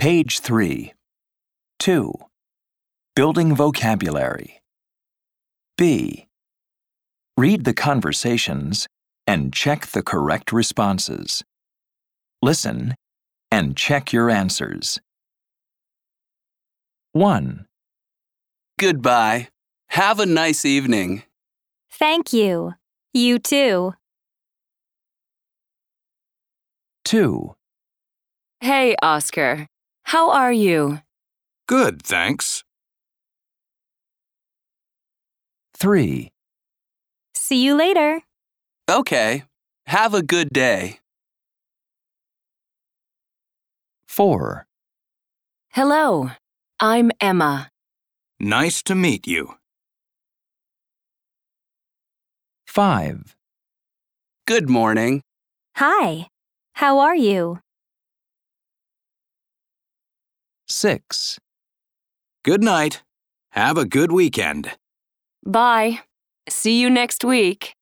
Page 3. 2. Building vocabulary. B. Read the conversations and check the correct responses. Listen and check your answers. 1, Goodbye. Have a nice evening. Thank you. You too. 2, Hey, Oscar. How are you? Good, thanks. 3, See you later. Okay. Have a good day. 4, Hello. I'm Emma. Nice to meet you. 5, Good morning. Hi. How are you? 6, Good night. Have a good weekend. Bye. See you next week.